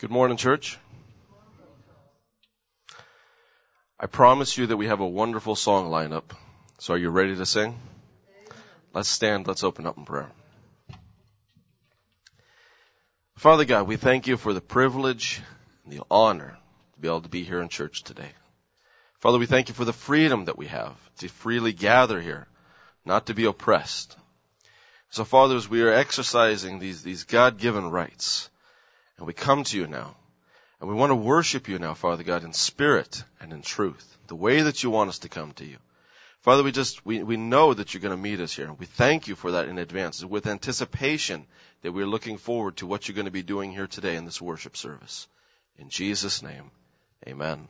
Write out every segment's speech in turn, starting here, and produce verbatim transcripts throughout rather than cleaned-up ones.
Good morning, church. I promise you that we have a wonderful song lineup. So are you ready to sing? Let's stand. Let's open up in prayer. Father God, we thank you for the privilege and the honor to be able to be here in church today. Father, we thank you for the freedom that we have to freely gather here, not to be oppressed. So, Father, as we are exercising these, these God-given rights, and we come to you now, and we want to worship you now, Father God, in spirit and in truth, the way that you want us to come to you. Father, we just, we, we know that you're going to meet us here. We thank you for that in advance, with anticipation that we're looking forward to what you're going to be doing here today in this worship service. In Jesus' name, amen.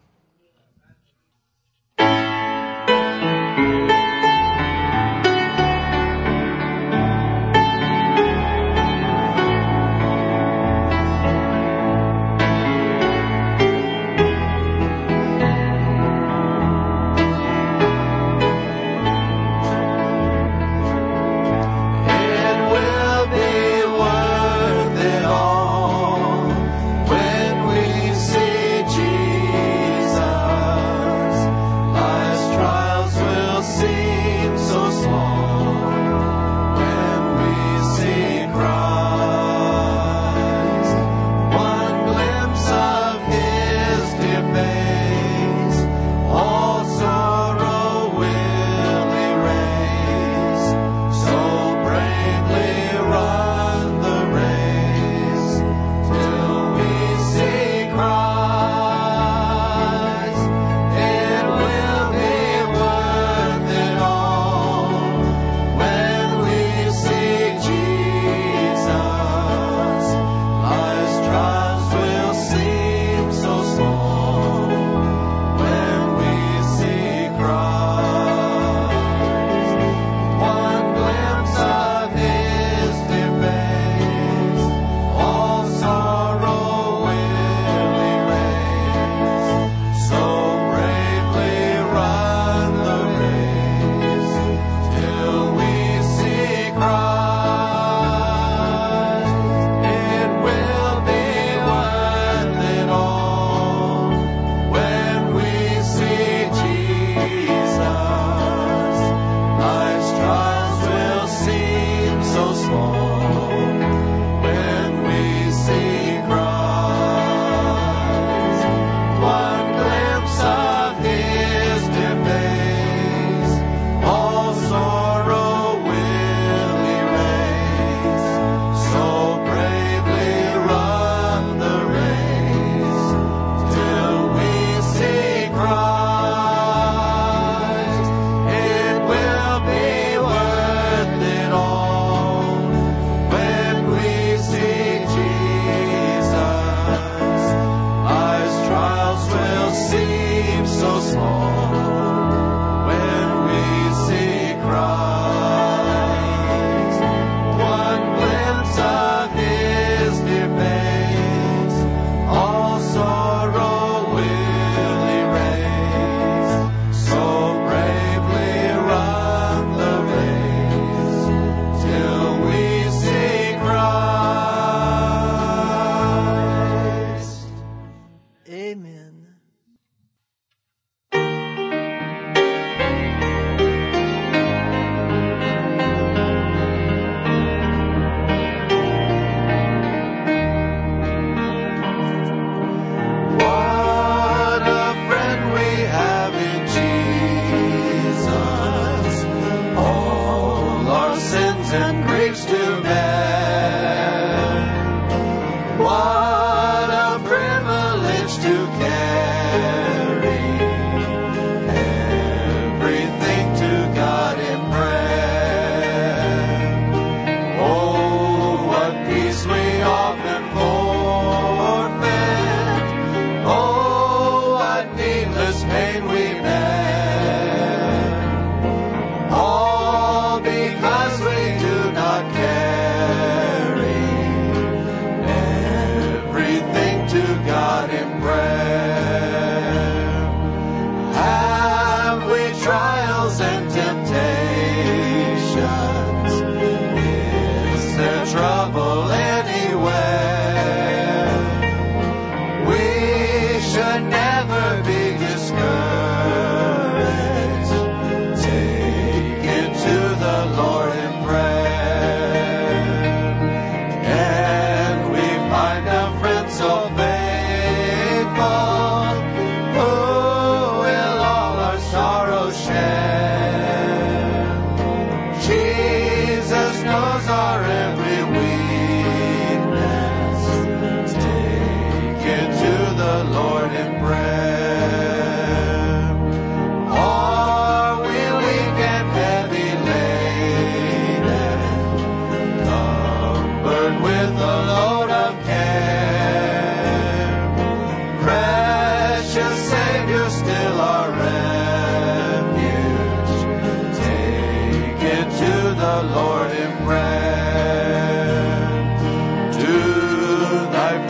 Trouble anywhere.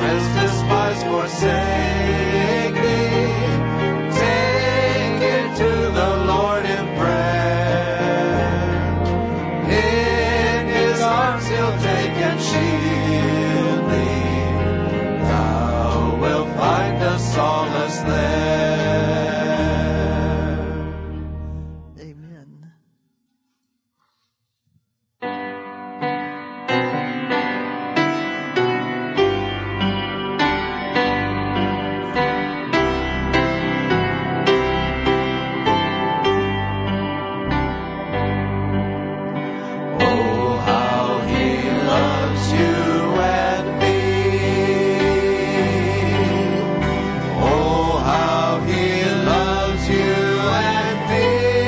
rest despise, forsake me. Take it to the Lord in prayer. In His arms He'll take and shield me. Thou wilt find a solace there. Amen. Oh, how He loves you and me. Oh, how He loves you and me.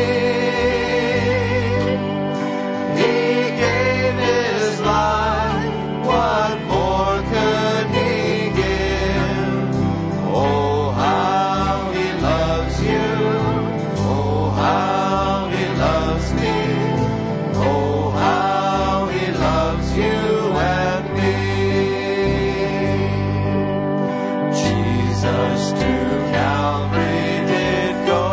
He gave His life, what more could He give? Oh, how He loves you. Oh, how He loves me. Oh, how He loves you and me. Jesus to Calvary did go,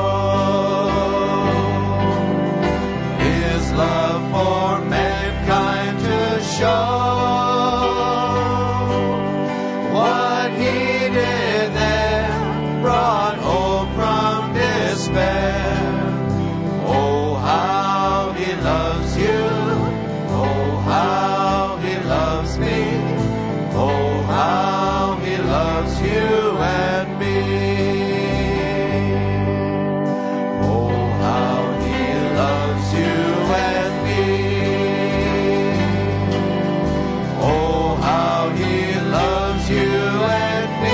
His love for mankind to show. What He did there brought hope from despair. Oh, how He loves you. Oh, how He loves me. Oh, how He loves you and me. Oh, how He loves you and me. Oh, how He loves you and me.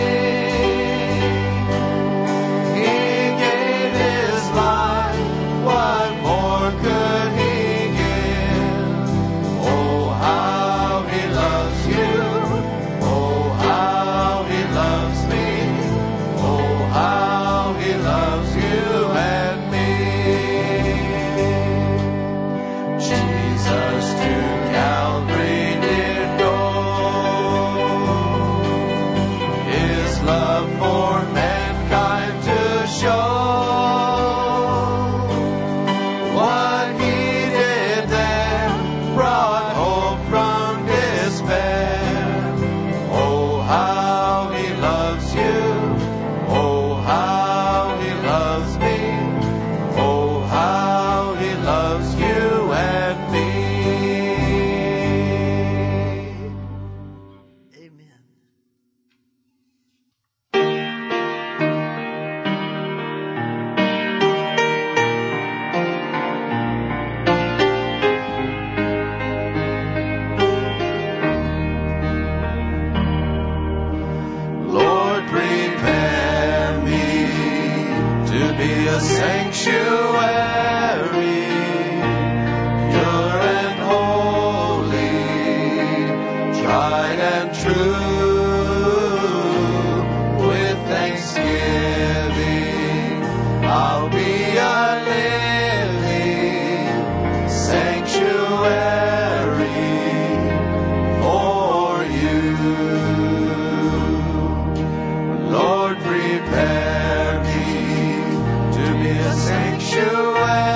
He gave His life, what more could He give? Oh, how He loves you. Oh, how He loves me. Oh, how He loves you and me. Jesus to Calvary did go, His love for mankind to show. What He did there brought hope from despair. Oh, how He loves you. Oh, how He loves me. Oh, how He loves you and me. Amen. Lord, prepare me to be a sanctuary, pure and holy, tried and true. With thanksgiving, I'll be a living sanctuary for you. Lord, prepare me to be a sanctuary,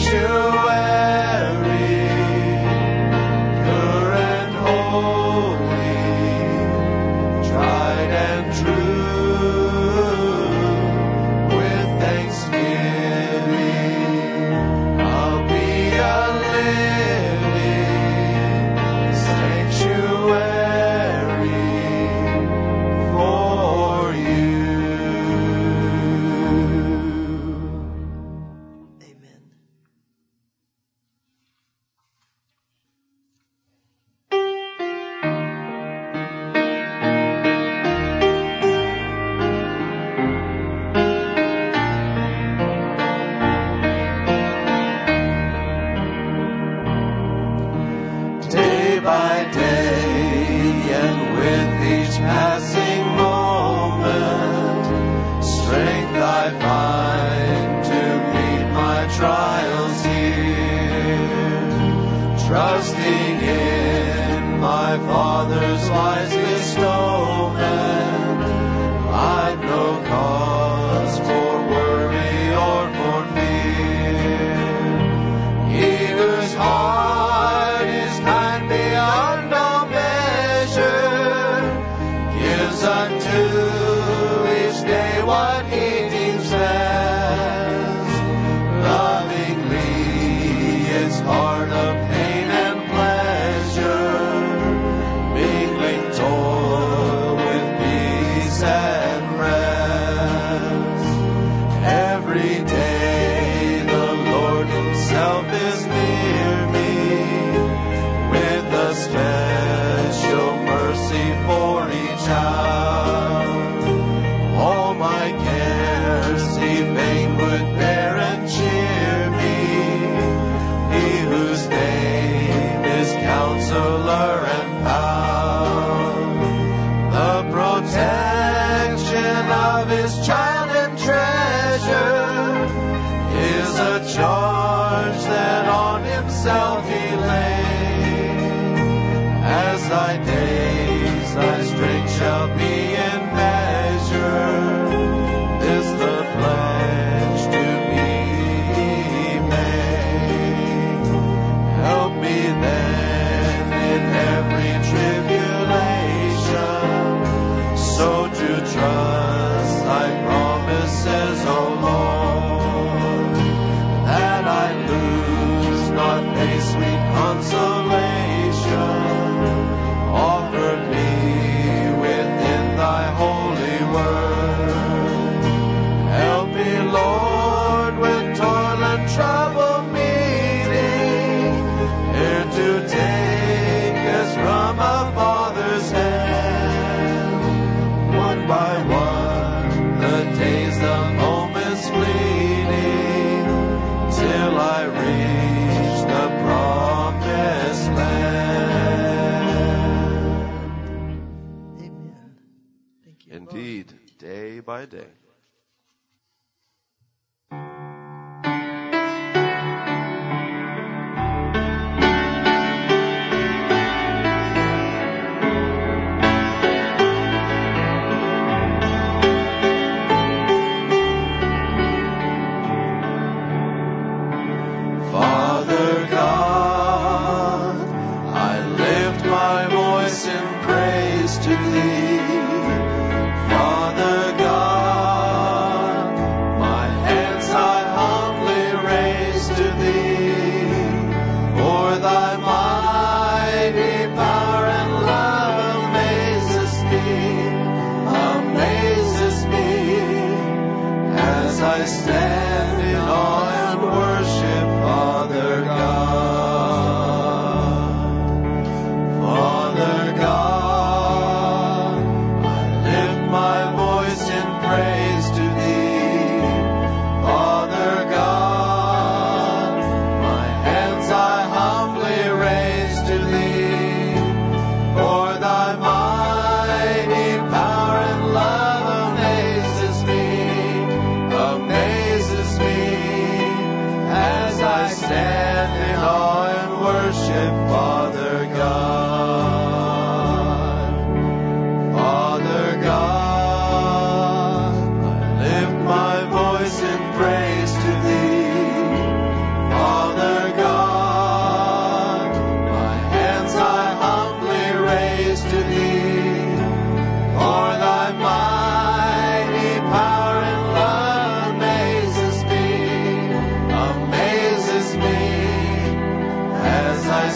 Father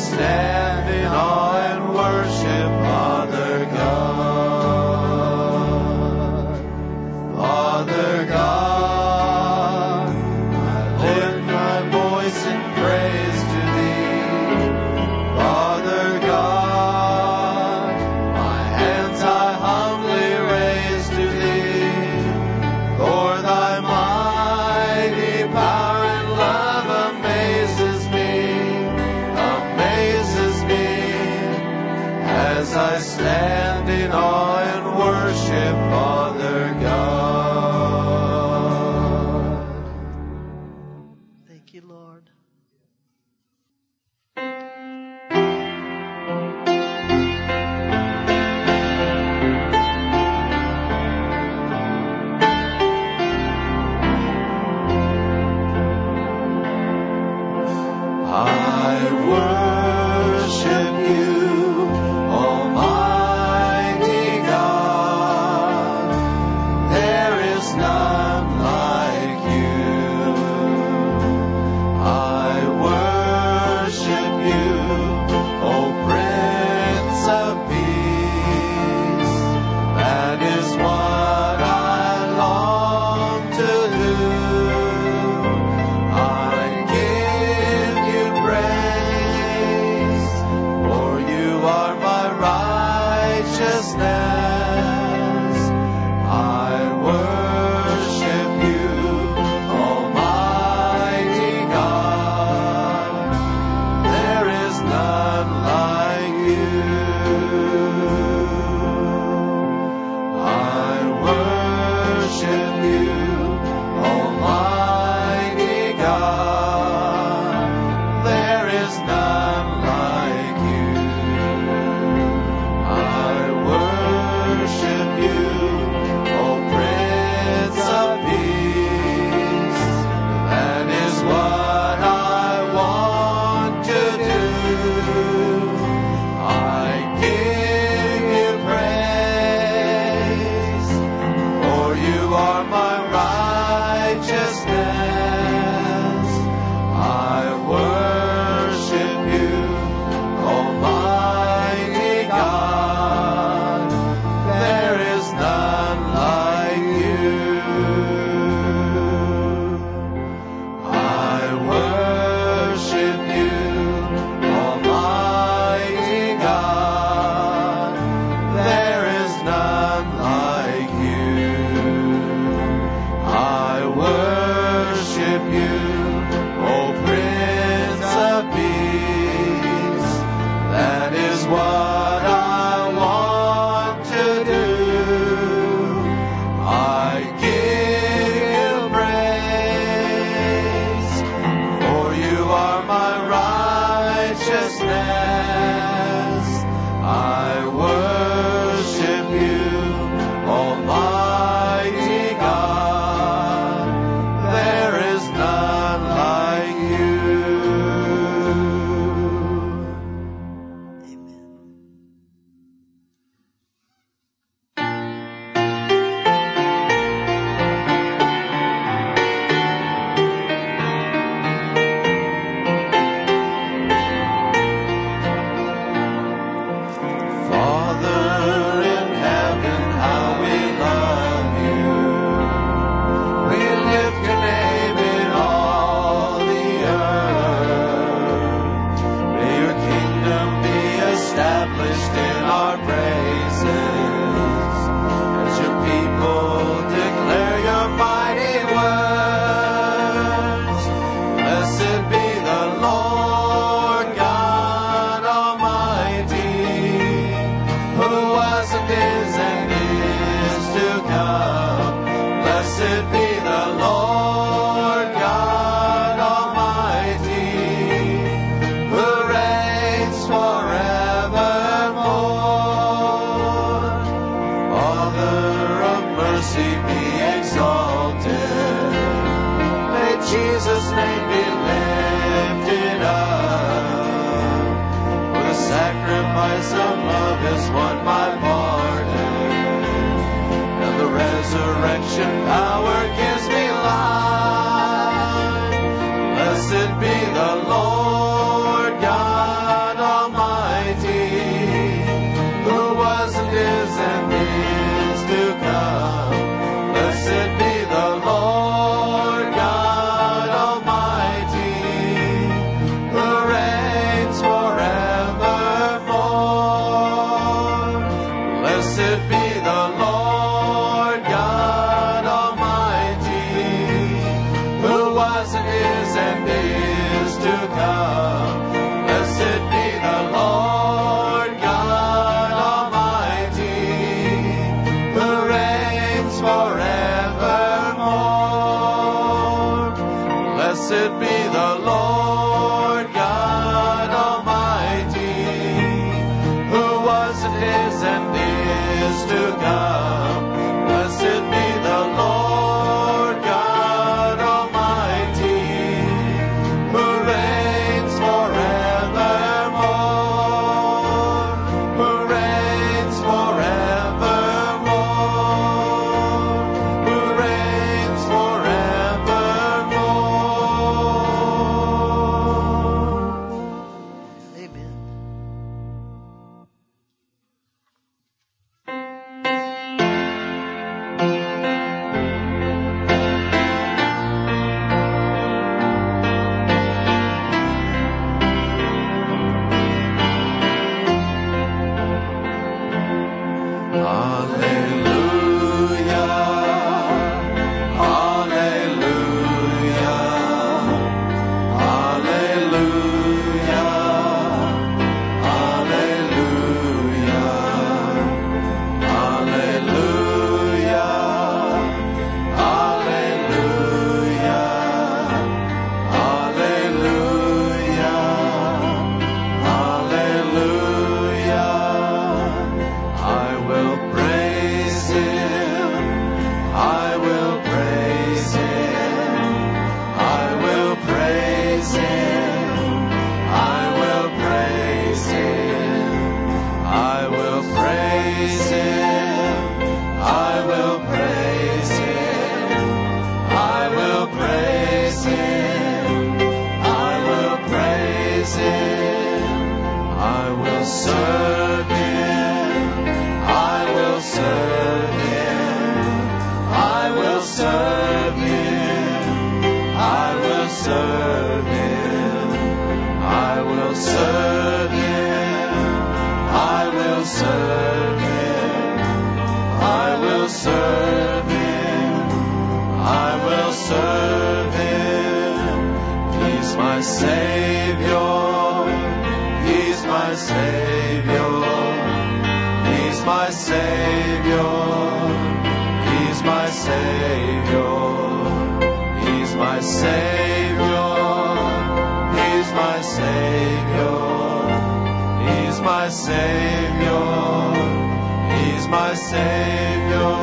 stand in awe and worship Father God. Father God, I lift my voice in praise to Thee. Father God, my hands I humbly raise to Thee. For Thy mighty power and love amazes me, amazes me, as I stand in awe and worship Father God. Thank you, Lord. I worship You, Almighty God. There is none like You. I worship You, O Prince of Peace. That is what I long to do. I give You praise, for You are my righteousness. I worship You, Almighty God. There is none like You. I worship You, Almighty God. There is none like You. I worship You, O Prince of Peace. That is what I want to do. I give You praise, for You are my righteousness. I worship You, Almighty God. There is none like You. I worship You, Almighty God. There is none like You. I worship You, O Prince of Peace. That is what I want to do. I give You praise, for You are my righteousness. I worship You, Almighty God. There is none like You. Father in heaven, how we love You. We lift Your name in all the earth. May Your kingdom be established in our praises, as Your people declare Your mighty words. Blessed be the Lord God Almighty, who was and is and is to come. Blessed be the Lord God Almighty, who reigns forevermore. Father of mercy, be exalted. May Jesus' name be lifted up. For the sacrifice of love is won by pardon, and the resurrection power gives me life. Blessed be the Lord God Savior. He's my Savior. He's my Savior. He's my Savior. He's my Savior. He's my Savior. He's my Savior. He's my Savior.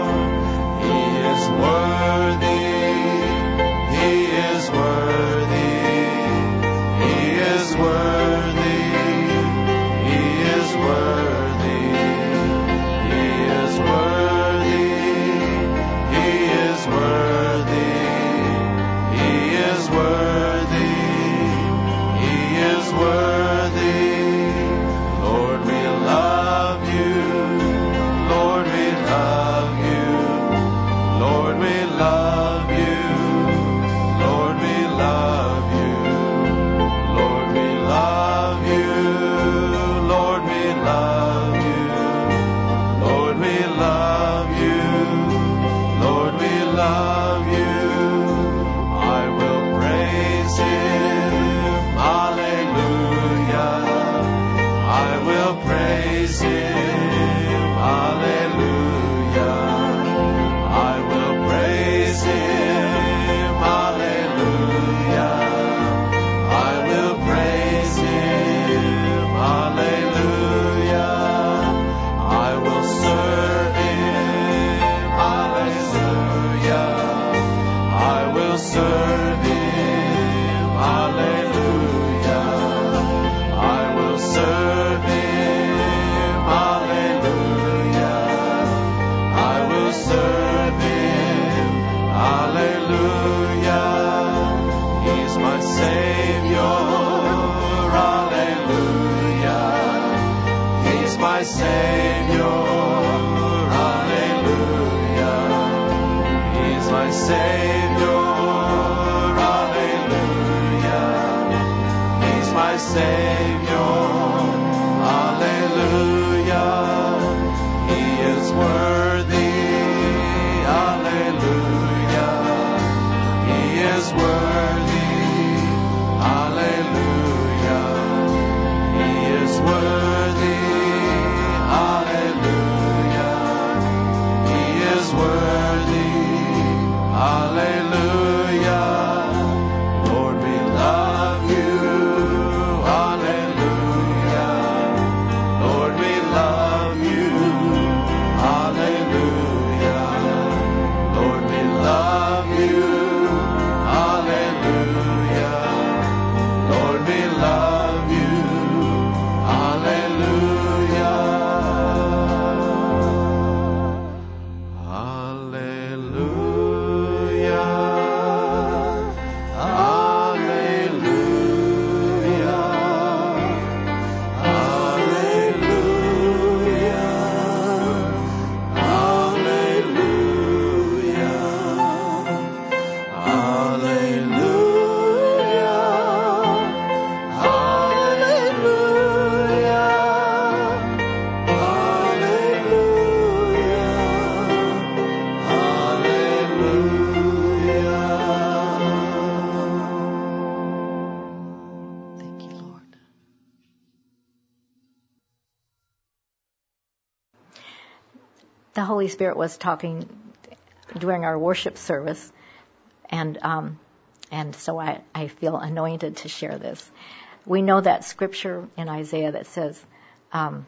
He is worthy. He is worthy. He is worthy. He is worthy. He is worthy. He is worthy. He is worthy. He is worthy. Lord, we love you. Lord, we love you. Lord, we love you. Lord, we love you. Lord, we love you. Lord, we love you. Lord, we love you. Lord, we love you. I will praise him. Hallelujah. I will praise him. Hallelujah. I will praise him. Hallelujah. I will praise him. Hallelujah. I will serve him. Hallelujah. I will serve him. Hallelujah. I will serve him. Hallelujah. I will serve him. Hallelujah. He's my Savior. Hallelujah. He's my Savior. Hallelujah. He's my Savior. Hallelujah. He's my Savior. Hallelujah. He is worthy. Hallelujah. He is worthy. Hallelujah. He is worthy. Hallelujah. He is worthy. Hallelujah. Lord, we love you. Hallelujah. Lord, we love you. Hallelujah. Lord, we love you. Hallelujah. Lord, we love you. Hallelujah. Hallelujah. Hallelujah. Hallelujah. Hallelujah. Hallelujah. Hallelujah. Thank you, Lord. The Holy Spirit was talking during our worship service, and um, and so I, I feel anointed to share this. We know that scripture in Isaiah that says um,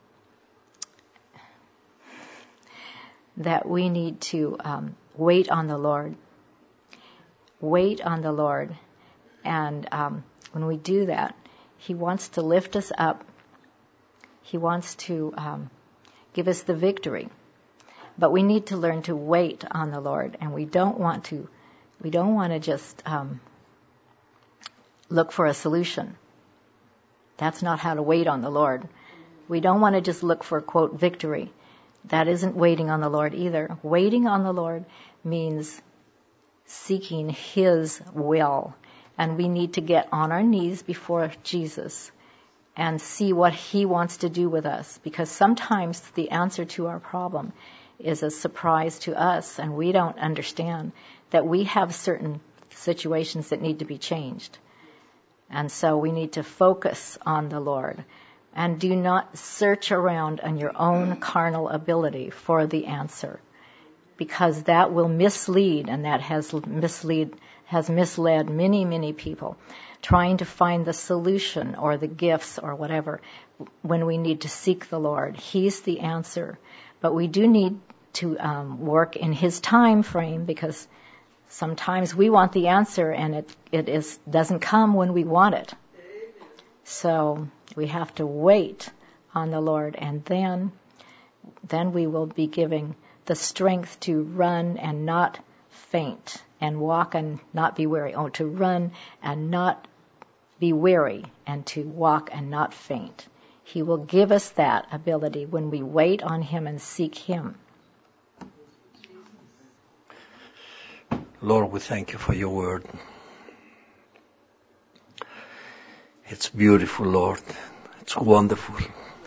that we need to um, wait on the Lord. Wait on the Lord. And um, when we do that, He wants to lift us up. He wants to um, give us the victory. But we need to learn to wait on the Lord, and we don't want to. We don't want to just um, look for a solution. That's not how to wait on the Lord. We don't want to just look for, quote, victory. That isn't waiting on the Lord either. Waiting on the Lord means seeking His will. And we need to get on our knees before Jesus and see what He wants to do with us. Because sometimes the answer to our problem is a surprise to us, and we don't understand that we have certain situations that need to be changed. And so we need to focus on the Lord and do not search around on your own carnal ability for the answer, because that will mislead, and that has mislead has misled many, many people trying to find the solution or the gifts or whatever when we need to seek the Lord. He's the answer. But we do need to um, work in His time frame, because sometimes we want the answer and it, it is doesn't come when we want it. So we have to wait on the Lord, and then then we will be giving the strength to run and not faint, and walk and not be weary. Oh, to run and not be weary, and to walk and not faint. He will give us that ability when we wait on Him and seek Him. Lord, we thank You for Your word. It's beautiful, Lord. It's wonderful.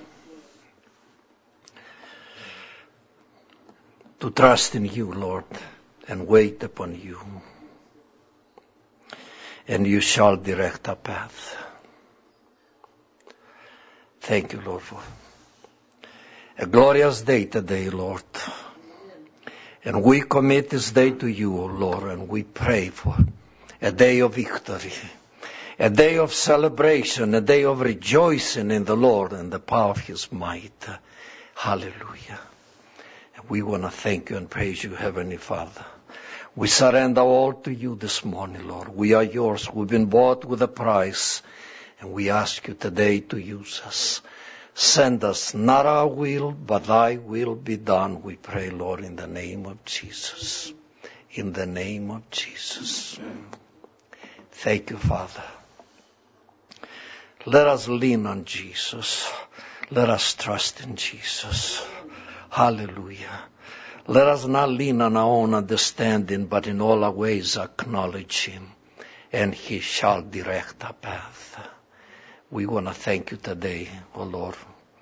To trust in You, Lord, and wait upon You. And You shall direct our path. Thank You, Lord, for a glorious day today, Lord. And we commit this day to You, O Lord, and we pray for a day of victory, a day of celebration, a day of rejoicing in the Lord and the power of His might. Hallelujah. And we want to thank You and praise You, Heavenly Father. We surrender all to You this morning, Lord. We are Yours. We've been bought with a price, and we ask You today to use us. Send us, not our will, but Thy will be done, we pray, Lord, in the name of Jesus. In the name of Jesus. Thank You, Father. Let us lean on Jesus. Let us trust in Jesus. Hallelujah. Let us not lean on our own understanding, but in all our ways acknowledge Him, and He shall direct our path. We want to thank You today, O Lord,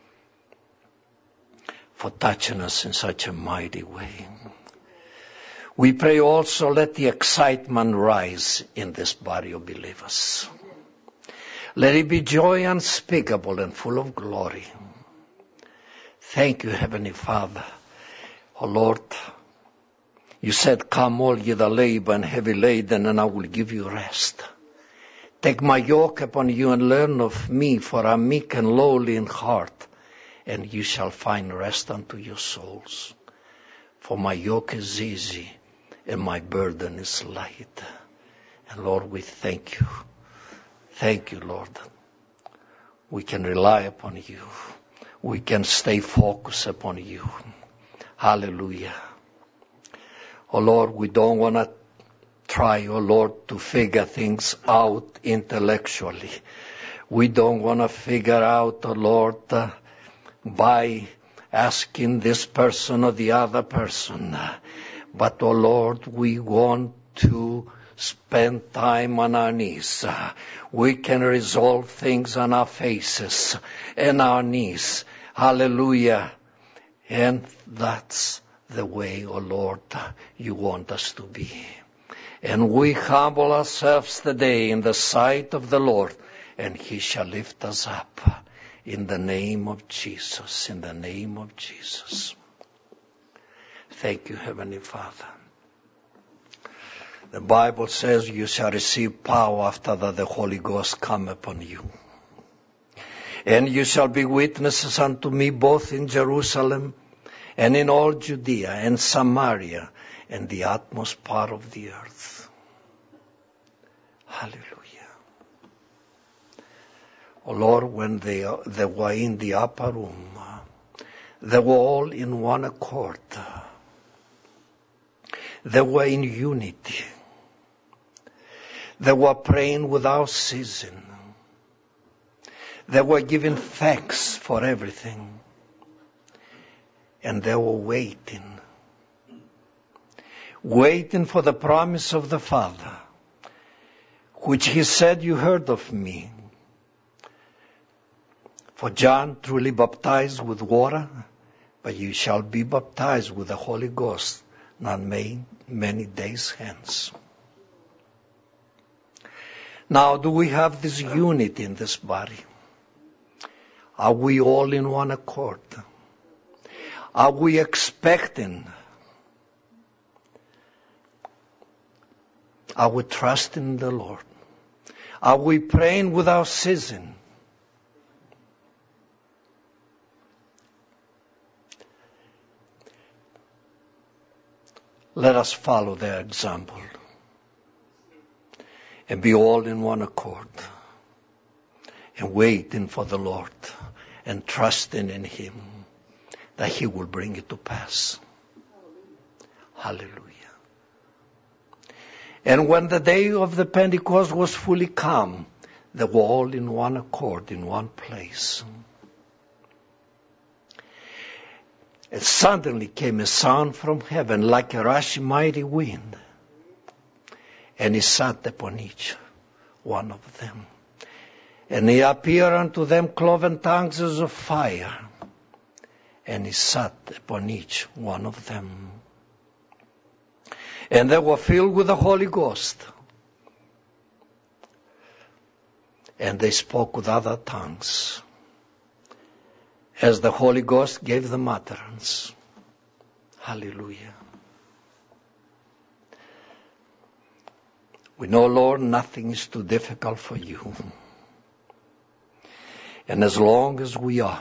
for touching us in such a mighty way. We pray also, let the excitement rise in this body of believers. Let it be joy unspeakable and full of glory. Thank You, Heavenly Father. O Lord, You said, come all ye that labor and heavy laden, and I will give you rest. Take my yoke upon you and learn of me, for I am meek and lowly in heart, and you shall find rest unto your souls. For my yoke is easy and my burden is light. And Lord, we thank You. Thank You, Lord. We can rely upon You. We can stay focused upon You. Hallelujah. Oh Lord, we don't want to try, oh Lord, to figure things out intellectually. We don't want to figure out, oh Lord, uh, by asking this person or the other person. But, oh Lord, we want to spend time on our knees. We can resolve things on our faces and our knees. Hallelujah. And that's the way, oh Lord, You want us to be. And we humble ourselves today in the sight of the Lord, and He shall lift us up. In the name of Jesus, in the name of Jesus. Thank You, Heavenly Father. The Bible says you shall receive power after that the Holy Ghost come upon you. And you shall be witnesses unto me both in Jerusalem and in all Judea and Samaria and the utmost part of the earth. Hallelujah. Oh Lord, when they, they were in the upper room, they were all in one accord. They were in unity. They were praying without ceasing. They were giving thanks for everything. And they were waiting. Waiting for the promise of the Father, which He said, you heard of me. For John truly baptized with water, but you shall be baptized with the Holy Ghost not many, many days hence. Now, do we have this unity in this body? Are we all in one accord? Are we expecting? Are we trusting the Lord? Are we praying without ceasing? Let us follow their example and be all in one accord and waiting for the Lord and trusting in Him that He will bring it to pass. Hallelujah. And when the day of the Pentecost was fully come, they were all in one accord, in one place. And suddenly came a sound from heaven like a rushing mighty wind. And He sat upon each one of them. And He appeared unto them cloven tongues as of fire. And He sat upon each one of them. And they were filled with the Holy Ghost. And they spoke with other tongues, as the Holy Ghost gave them utterance. Hallelujah. We know, Lord, nothing is too difficult for You. And as long as we are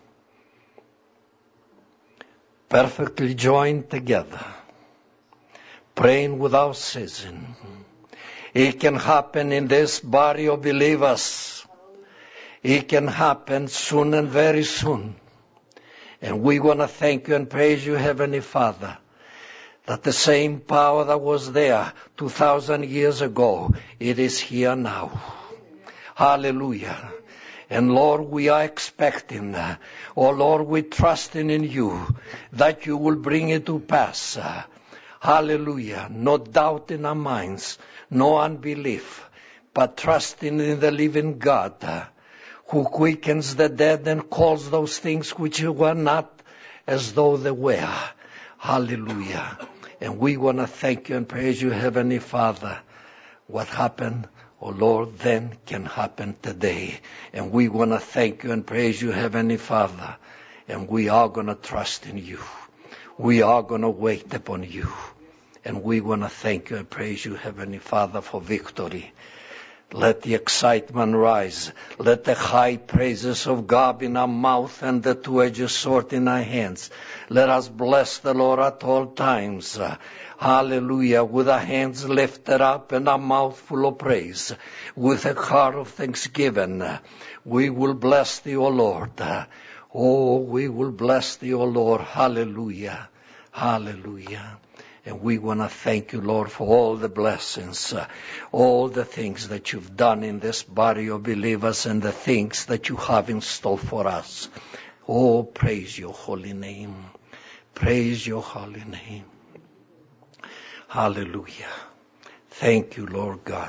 perfectly joined together, praying without ceasing, it can happen in this body of believers. It can happen soon and very soon. And we want to thank You and praise You, Heavenly Father, that the same power that was there two thousand years ago, it is here now. Hallelujah. And Lord, we are expecting, oh Lord, we're trusting in You that You will bring it to pass. Hallelujah. No doubt in our minds, no unbelief, but trusting in the living God, who quickens the dead and calls those things which were not as though they were. Hallelujah. And we want to thank You and praise You, Heavenly Father. What happened, oh Lord, then can happen today. And we want to thank You and praise You, Heavenly Father. And we are going to trust in You. We are going to wait upon You. And we want to thank You and praise You, Heavenly Father, for victory. Let the excitement rise. Let the high praises of God in our mouth and the two-edged sword in our hands. Let us bless the Lord at all times. Hallelujah. With our hands lifted up and our mouth full of praise. With a heart of thanksgiving. We will bless Thee, O Lord. Oh, we will bless Thee, O Lord. Hallelujah. Hallelujah. And we want to thank You, Lord, for all the blessings, uh, all the things that You've done in this body of believers and the things that You have in store for us. Oh, praise Your holy name. Praise Your holy name. Hallelujah. Thank You, Lord God.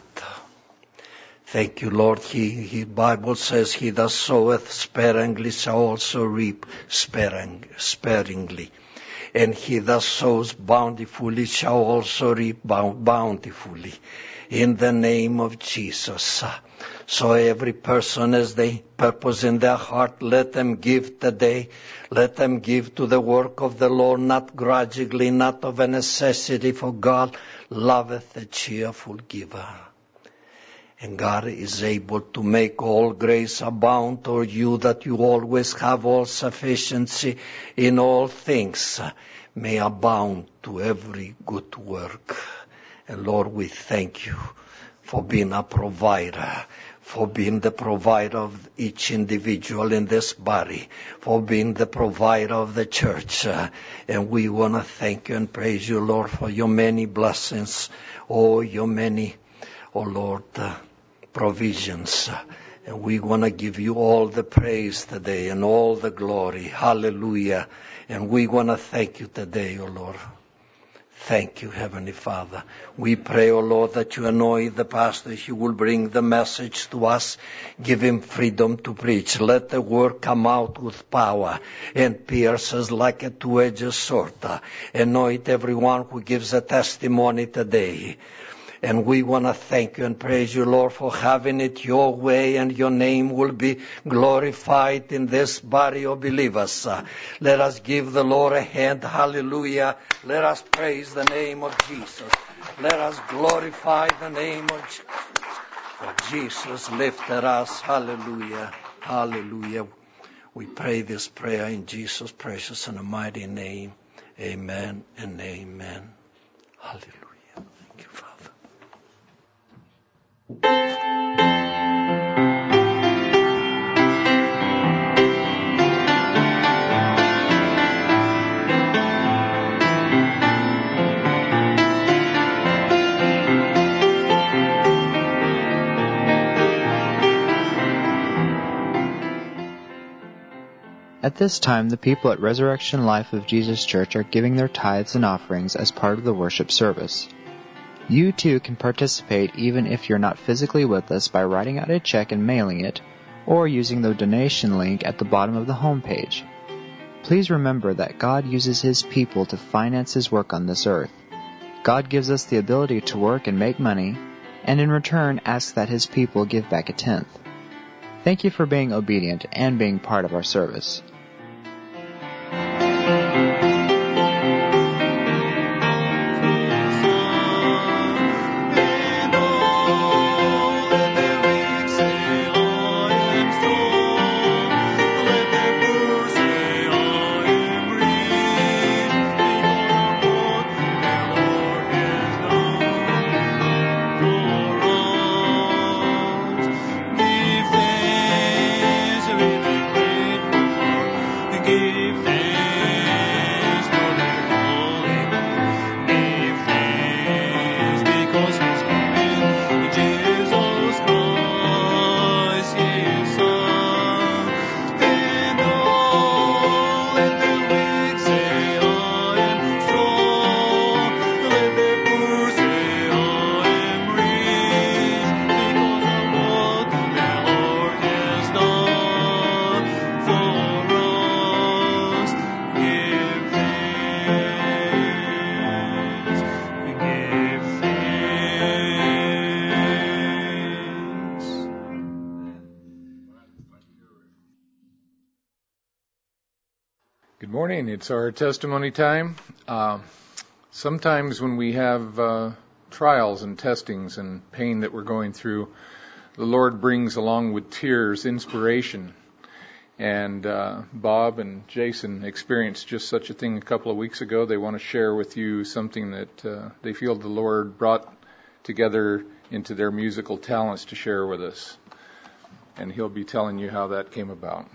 Thank You, Lord. He, he Bible says, He that soweth sparingly shall also reap sparing, sparingly. And he that sows bountifully shall also reap bountifully. In the name of Jesus. So every person, as they purpose in their heart, let them give today. Let them give to the work of the Lord, not grudgingly, not of a necessity, for God loveth a cheerful giver. And God is able to make all grace abound toward you, that you always have all sufficiency in all things, may abound to every good work. And Lord, we thank You for being a provider, for being the provider of each individual in this body, for being the provider of the church. And we want to thank You and praise You, Lord, for Your many blessings, oh, Your many Oh Lord, uh, provisions. And we want to give You all the praise today and all the glory. Hallelujah. And we want to thank You today, oh Lord. Thank You, Heavenly Father. We pray, oh Lord, that You anoint the pastor. He will bring the message to us. Give him freedom to preach. Let the word come out with power and pierce us like a two-edged sword. Anoint everyone who gives a testimony today. And we want to thank you and praise you, Lord, for having it your way, and your name will be glorified in this body of believers. Uh, let us give the Lord a hand. Hallelujah. Let us praise the name of Jesus. Let us glorify the name of Jesus. For Jesus lifted us. Hallelujah. Hallelujah. We pray this prayer in Jesus' precious and mighty name. Amen and amen. Hallelujah. Thank you, Father. At this time, the people at Resurrection Life of Jesus Church are giving their tithes and offerings as part of the worship service. You too can participate even if you're not physically with us by writing out a check and mailing it, or using the donation link at the bottom of the homepage. Please remember that God uses His people to finance His work on this earth. God gives us the ability to work and make money, and in return asks that His people give back a tenth. Thank you for being obedient and being part of our service. Good morning. It's our testimony time. Uh, sometimes when we have uh, trials and testings and pain that we're going through, the Lord brings along with tears inspiration. And uh, Bob and Jason experienced just such a thing a couple of weeks ago. They want to share with you something that uh, they feel the Lord brought together into their musical talents to share with us. And he'll be telling you how that came about.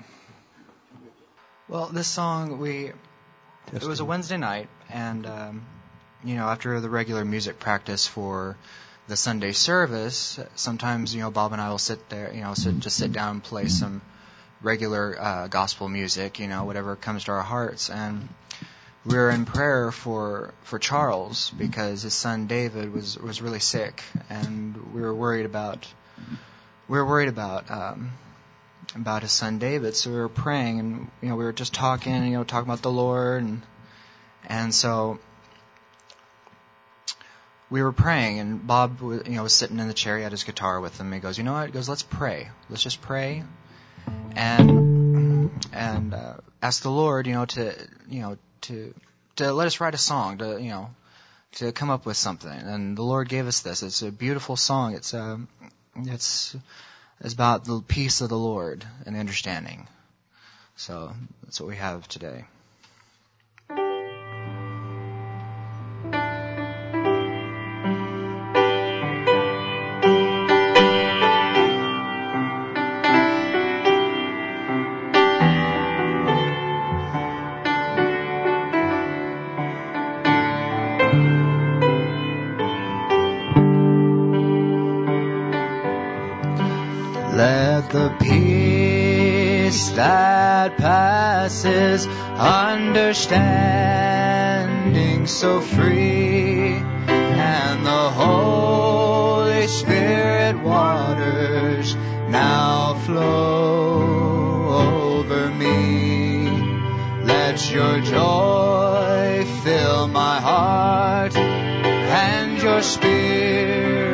Well, this song, we it was a Wednesday night, and, um, you know, after the regular music practice for the Sunday service, sometimes, you know, Bob and I will sit there, you know, sit, just sit down and play some regular uh, gospel music, you know, whatever comes to our hearts. And we were in prayer for for Charles because his son David was, was really sick, and we were worried about we were worried about um, about his son David. So we were praying, and you know, we were just talking, you know, talking about the Lord, and and so we were praying, and Bob, you know, was sitting in the chair. He had his guitar with him. He goes, you know what? He goes, let's pray. Let's just pray, and and uh, ask the Lord, you know, to you know to to let us write a song, to you know, to come up with something. And the Lord gave us this. It's a beautiful song. It's a um, it's it's about the peace of the Lord and understanding. So that's what we have today. Let the peace that passes understanding so free, and the Holy Spirit waters now flow over me. Let your joy fill my heart, and your spirit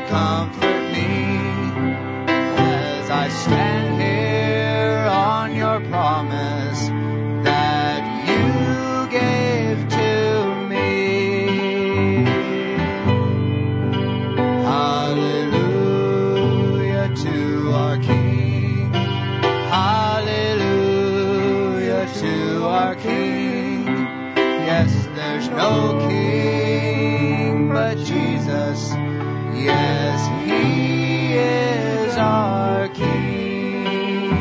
comfort me as I stand here on your promise that you gave to me. Hallelujah to our King. Hallelujah to our King. Yes, there's no king but Jesus. Yes, he is our King.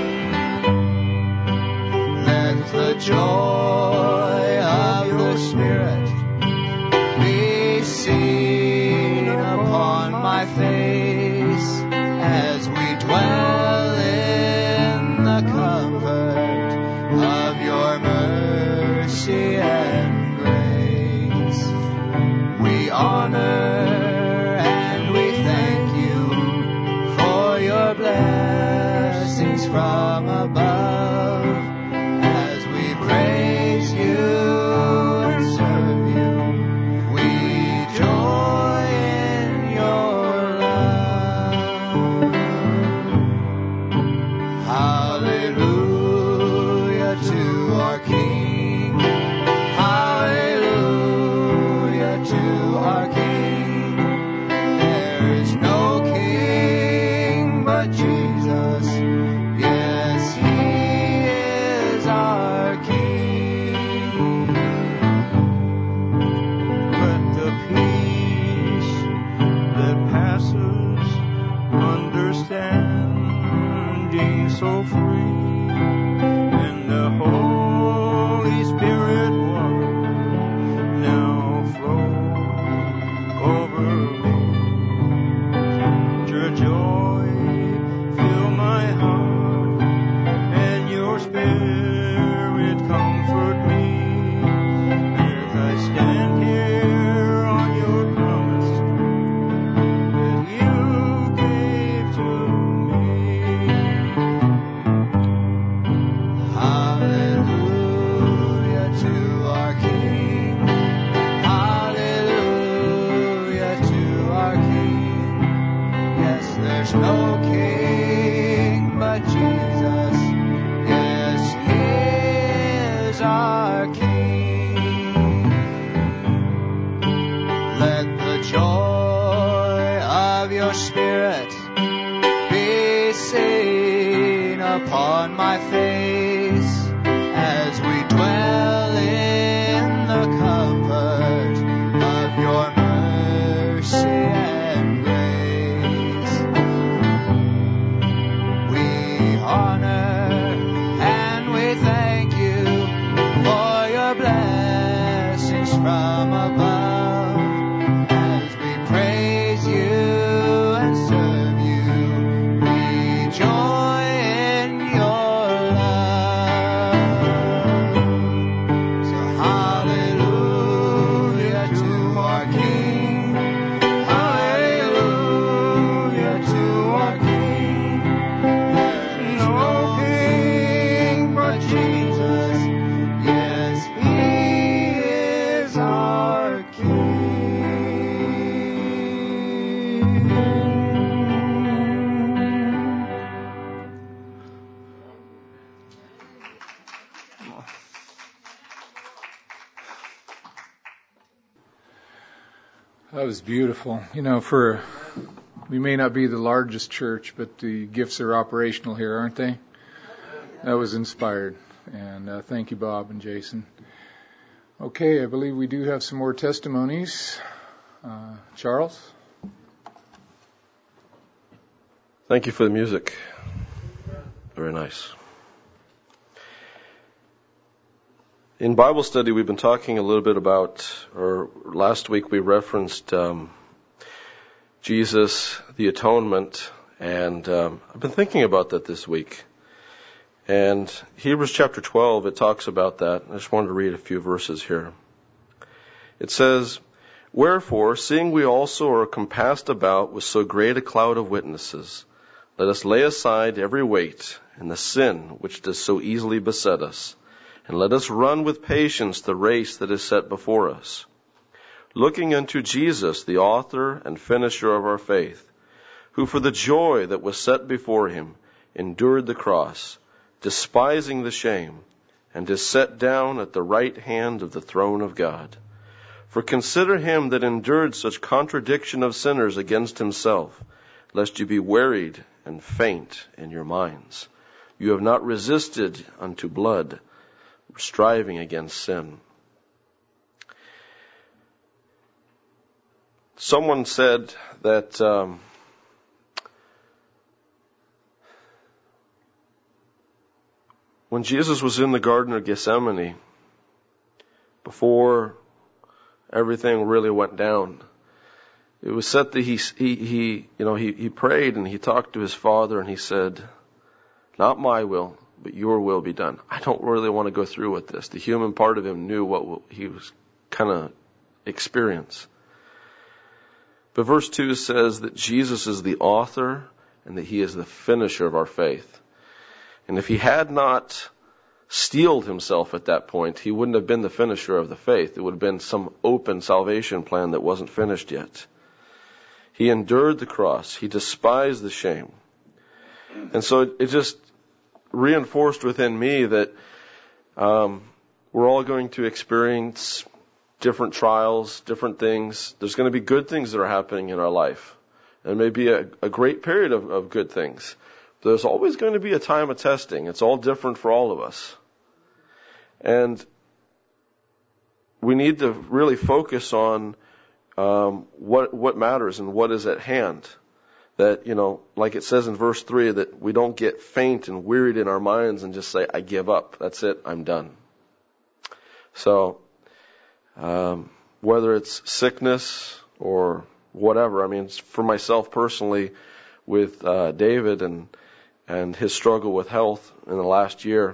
Let the joy of your Spirit be seen upon my face as we dwell in the comfort of your mercy and grace. We honor and we thank you for your blessings from above as we praise you and serve you. We joy in your love. Hallelujah to our King. Hallelujah to our King. There is no king but Jesus. Yes, he is our King. Let the peace that passes understanding so free, and the Holy Spirit water now flow over me. Your joy fill my heart, and your Spirit comfort me as I stand here on your promise that you gave to me. Hallelujah to our King. Hallelujah to our King. Yes, there's no king but Jesus. Yes, he is our King. Let the joy of your Spirit be seen upon my face as we dwell in the comfort of your mercy and grace. We honor and we thank you for your blessings from above as we praise you and serve you. We joy in your love. So hallelujah to our King. Hallelujah to our King. There's no king but Jesus. Yes, he is our King. That was beautiful. You know, for we may not be the largest church, but the gifts are operational here, aren't they? That was inspired. And uh, thank you, Bob and Jason. Okay, I believe we do have some more testimonies. Uh, Charles? Thank you for the music. Very nice. In Bible study, we've been talking a little bit about, or last week we referenced um, Jesus, the atonement, and um, I've been thinking about that this week. And Hebrews chapter twelve, it talks about that. I just wanted to read a few verses here. It says, "Wherefore, seeing we also are compassed about with so great a cloud of witnesses, let us lay aside every weight and the sin which does so easily beset us, and let us run with patience the race that is set before us. looking unto Jesus, the author and finisher of our faith, who for the joy that was set before him endured the cross, despising the shame, and is set down at the right hand of the throne of God. For consider him that endured such contradiction of sinners against himself, lest you be wearied and faint in your minds. You have not resisted unto blood, striving against sin. Someone said that um, when Jesus was in the Garden of Gethsemane, before everything really went down, it was said that he, he, he you know, he, he prayed and he talked to his Father and he said, not my will, but your will be done. I don't really want to go through with this. The human part of him knew what he was kind of experiencing. But verse two says that Jesus is the author and that he is the finisher of our faith. And if he had not steeled himself at that point, he wouldn't have been the finisher of the faith. It would have been some open salvation plan that wasn't finished yet. He endured the cross. He despised the shame. And so it, it just reinforced within me that um, we're all going to experience different trials, different things. There's going to be good things that are happening in our life. There may be a, a great period of, of good things. But there's always going to be a time of testing. It's all different for all of us. And we need to really focus on um, what what matters and what is at hand. That, you know, like it says in verse three, that we don't get faint and wearied in our minds and just say, I give up. That's it. I'm done. So, um, whether it's sickness or whatever, I mean, for myself personally, with uh, David and and his struggle with health in the last year,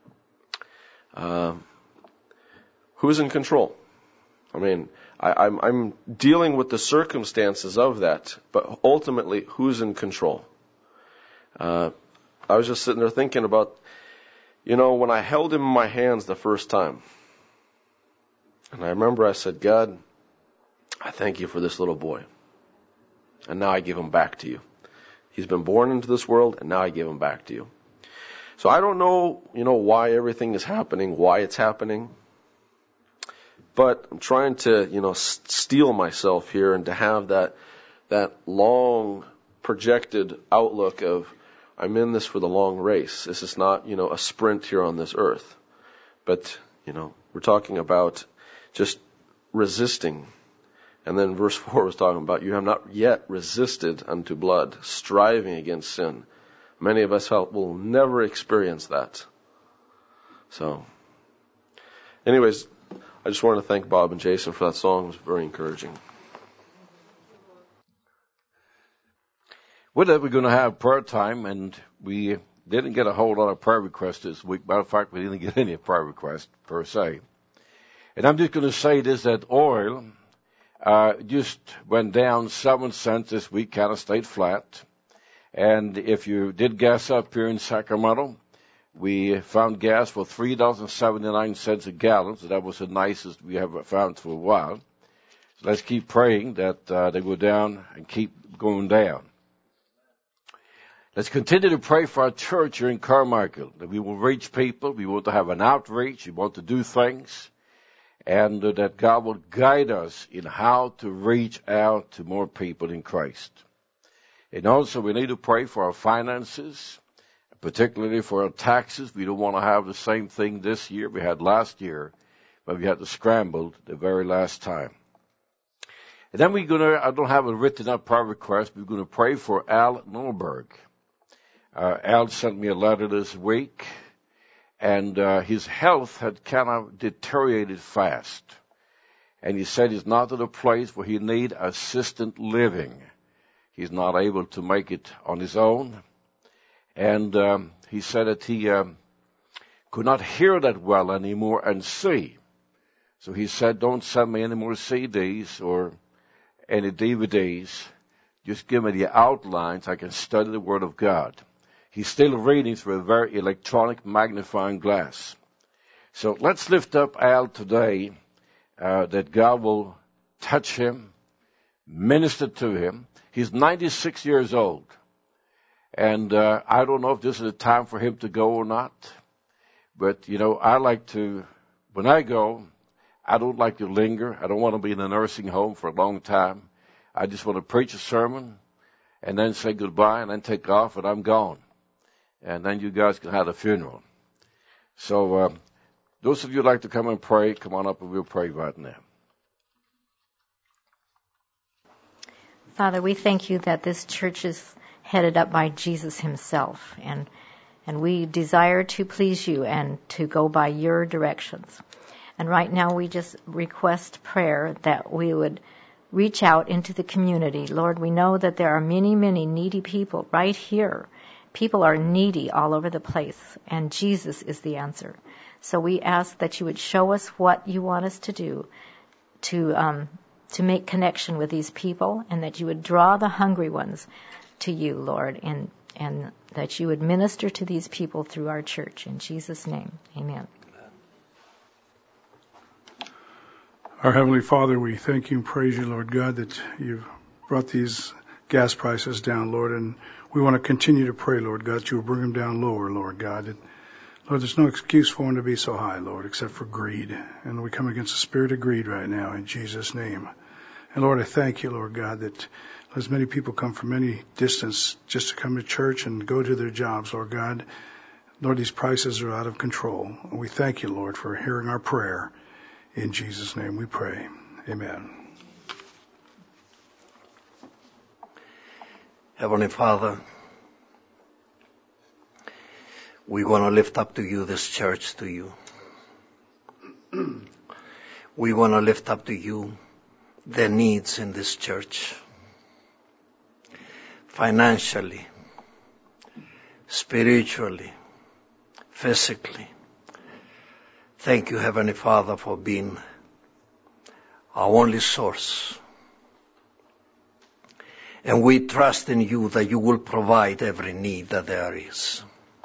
um, who's in control? I mean, I, I'm, I'm dealing with the circumstances of that, but ultimately, who's in control? Uh, I was just sitting there thinking about, you know, when I held him in my hands the first time, and I remember I said, God, I thank you for this little boy. And now I give him back to you. He's been born into this world, and now I give him back to you. So I don't know, you know, why everything is happening, why it's happening. But I'm trying to, you know, steel myself here and to have that that long projected outlook of, I'm in this for the long race. This is not, you know, a sprint here on this earth. But, you know, we're talking about just resisting. And then verse four was talking about, you have not yet resisted unto blood, striving against sin. Many of us will never experience that. So, anyways, I just wanted to thank Bob and Jason for that song. It was very encouraging. With that, we're going to have prayer time, and we didn't get a whole lot of prayer requests this week. Matter of fact, we didn't get any prayer requests per se. And I'm just going to say this, that oil uh, just went down seven cents this week, kind of stayed flat. And if you did gas up here in Sacramento, we found gas for three dollars and seventy-nine cents a gallon, so that was the nicest we have found for a while. So let's keep praying that uh, they go down and keep going down. Let's continue to pray for our church here in Carmichael, that we will reach people. We want to have an outreach. We want to do things. And uh, that God will guide us in how to reach out to more people in Christ. And also we need to pray for our finances, particularly for our taxes. We don't want to have the same thing this year we had last year, but we had to scramble the very last time. And then we're going to, I don't have a written up prayer request, we're going to pray for Al Norberg. Uh, Al sent me a letter this week, and uh, his health had kind of deteriorated fast. And he said he's not at a place where he need assisted living. He's not able to make it on his own. And um, he said that he um, could not hear that well anymore and see. So he said, don't send me any more C Ds or any D V Ds. Just give me the outlines. I can study the Word of God. He's still reading through a very electronic magnifying glass. So let's lift up Al today, uh, that God will touch him, minister to him. He's ninety-six years old. And uh, I don't know if this is the time for him to go or not. But, you know, I like to, when I go, I don't like to linger. I don't want to be in a nursing home for a long time. I just want to preach a sermon and then say goodbye and then take off and I'm gone. And then you guys can have a funeral. So uh, those of you who like to come and pray, come on up and we'll pray right now. Father, we thank you that this church is headed up by Jesus himself, and and we desire to please you and to go by your directions. And right now we just request prayer that we would reach out into the community. Lord, we know that there are many, many needy people right here. People are needy all over the place, and Jesus is the answer. So we ask that you would show us what you want us to do to um, to make connection with these people, and that you would draw the hungry ones to you, Lord, and and that you would minister to these people through our church. In Jesus' name, amen. Our Heavenly Father, we thank you and praise you, Lord God, that you've brought these gas prices down, Lord, and we want to continue to pray, Lord God, that you will bring them down lower, Lord God. And Lord, there's no excuse for them to be so high, Lord, except for greed. And we come against the spirit of greed right now in Jesus' name. And Lord, I thank you, Lord God, that as many people come from any distance just to come to church and go to their jobs, Lord God, Lord, these prices are out of control. And we thank you, Lord, for hearing our prayer. In Jesus' name we pray. Amen. Heavenly Father, we want to lift up to you this church to you. We want to lift up to you the needs in this church. Financially, spiritually, physically. Thank you, Heavenly Father, for being our only source. And we trust in you that you will provide every need that there is.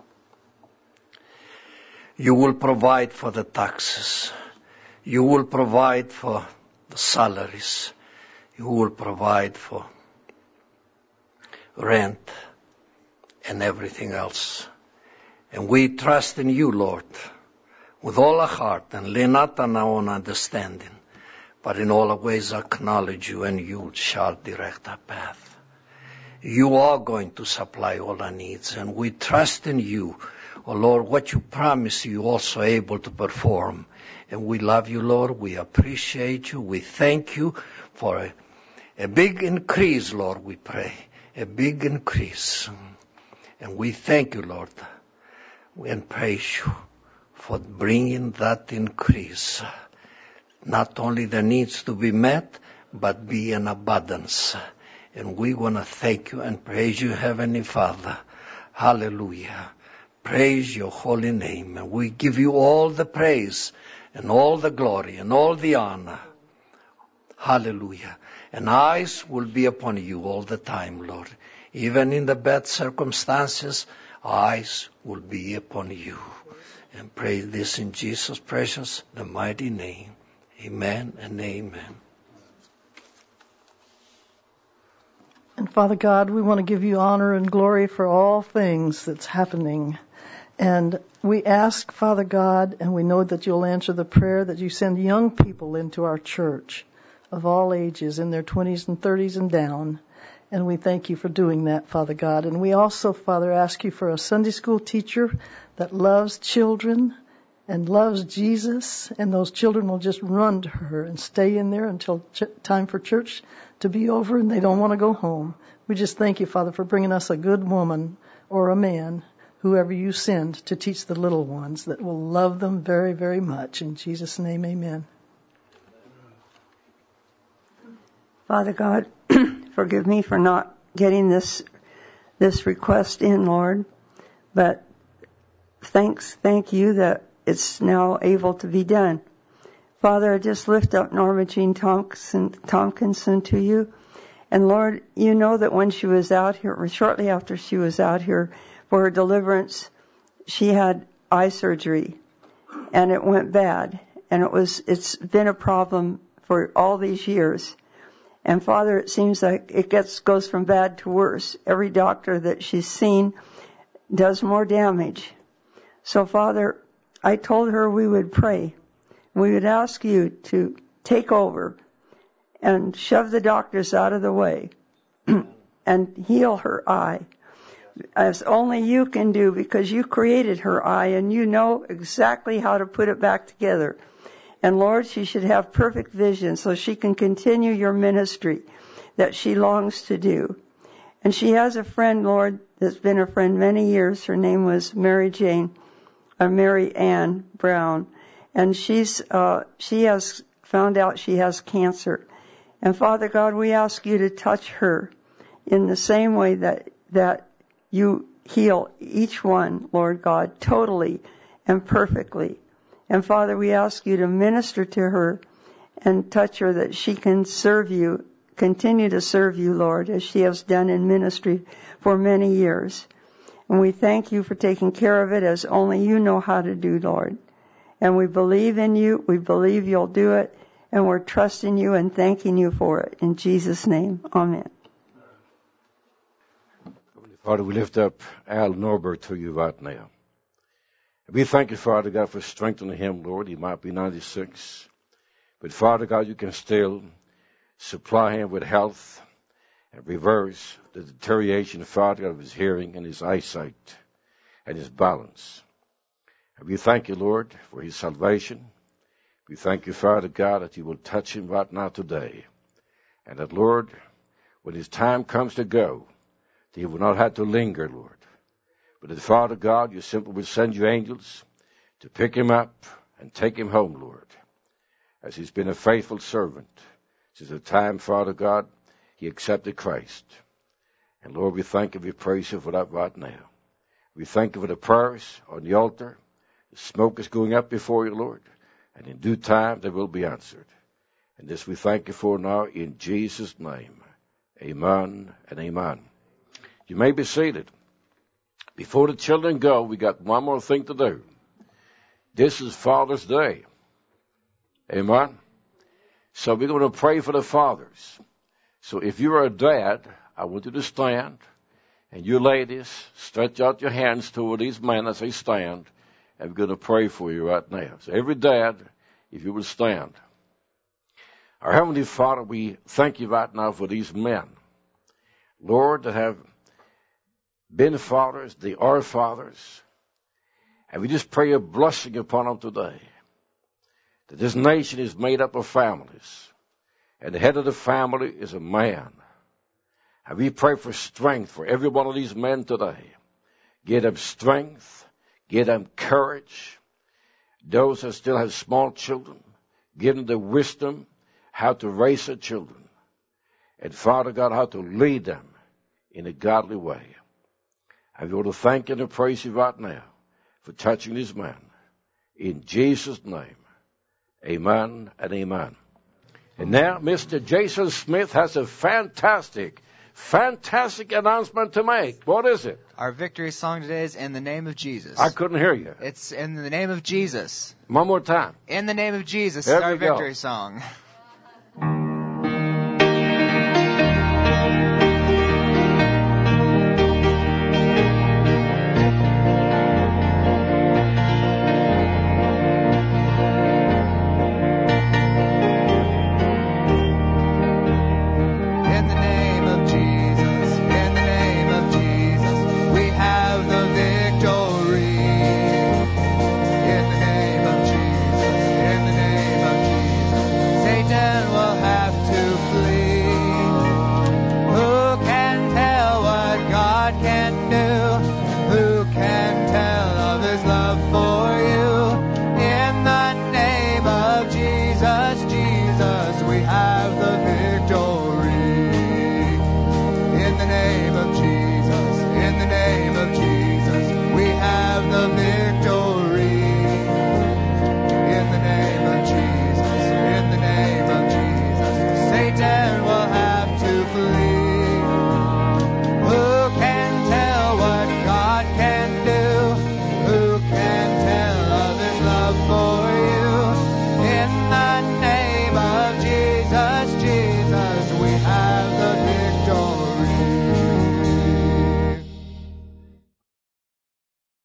You will provide for the taxes. You will provide for the salaries. You will provide for rent and everything else. And we trust in you, Lord, with all our heart, and lean not on our own understanding, but in all our ways acknowledge you, and you shall direct our path. You are going to supply all our needs, and we trust in you. Oh Lord, what you promise, you also able to perform. And we love you, Lord. We appreciate you. We thank you for a, a big increase, Lord, we pray. A big increase. And we thank you, Lord, and praise you for bringing that increase. Not only the needs to be met, but be in abundance. And we want to thank you and praise you, Heavenly Father. Hallelujah. Praise your holy name. And we give you all the praise and all the glory and all the honor. Hallelujah. And eyes will be upon you all the time, Lord. Even in the bad circumstances, eyes will be upon you. And pray this in Jesus' precious, the mighty name. Amen and amen. And Father God, we want to give you honor and glory for all things that's happening. And we ask, Father God, and we know that you'll answer the prayer that you send young people into our church of all ages, in their twenties and thirties and down. And we thank you for doing that, Father God. And we also, Father, ask you for a Sunday school teacher that loves children and loves Jesus, and those children will just run to her and stay in there until ch- time for church to be over, and they don't want to go home. We just thank you, Father, for bringing us a good woman or a man, whoever you send, to teach the little ones that will love them very, very much. In Jesus' name, amen. Father God, forgive me for not getting this this request in, Lord, but thanks, thank you that it's now able to be done. Father, I just lift up Norma Jean Tompkinson, Tompkinson to you. And Lord, you know that when she was out here, or shortly after she was out here for her deliverance, she had eye surgery, and it went bad. And it was, it's been a problem for all these years. And Father, it seems like it gets goes from bad to worse. Every doctor that she's seen does more damage. So Father, I told her we would pray. We would ask you to take over and shove the doctors out of the way and heal her eye, as only you can do, because you created her eye and you know exactly how to put it back together. And Lord, she should have perfect vision so she can continue your ministry that she longs to do. And she has a friend, Lord, that's been a friend many years. Her name was Mary Jane, or Mary Ann Brown. And she's, uh, she has found out she has cancer. And Father God, we ask you to touch her in the same way that, that you heal each one, Lord God, totally and perfectly. And Father, we ask you to minister to her and touch her that she can serve you, continue to serve you, Lord, as she has done in ministry for many years. And we thank you for taking care of it as only you know how to do, Lord. And we believe in you. We believe you'll do it. And we're trusting you and thanking you for it. In Jesus' name, amen. Father, we lift up Al Norbert to you right now. We thank you, Father God, for strengthening him, Lord. He might be ninety-six. But, Father God, you can still supply him with health and reverse the deterioration, Father God, of his hearing and his eyesight and his balance. And we thank you, Lord, for his salvation. We thank you, Father God, that you will touch him right now today. And that, Lord, when his time comes to go, that he will not have to linger, Lord. But that, Father God, you simply will send your angels to pick him up and take him home, Lord, as he's been a faithful servant since the time, Father God, he accepted Christ. And, Lord, we thank you, we praise you for that right now. We thank you for the prayers on the altar. The smoke is going up before you, Lord, and in due time they will be answered. And this we thank you for now in Jesus' name. Amen and amen. You may be seated. Before the children go, we got one more thing to do. This is Father's Day. Amen? So we're going to pray for the fathers. So if you're a dad, I want you to stand. And you ladies, stretch out your hands toward these men as they stand. And we're going to pray for you right now. So every dad, if you will stand. Our Heavenly Father, we thank you right now for these men, Lord, that have been fathers, they are fathers. And we just pray a blessing upon them today. That this nation is made up of families. And the head of the family is a man. And we pray for strength for every one of these men today. Give them strength. Give them courage. Those that still have small children, give them the wisdom how to raise their children. And Father God, how to lead them in a godly way. I want to thank you and praise you right now for touching these men. In Jesus' name, amen and amen. And now, Mister Jason Smith has a fantastic, fantastic announcement to make. What is it? Our victory song today is In the Name of Jesus. I couldn't hear you. It's In the Name of Jesus. One more time. In the Name of Jesus There is our we go. victory song.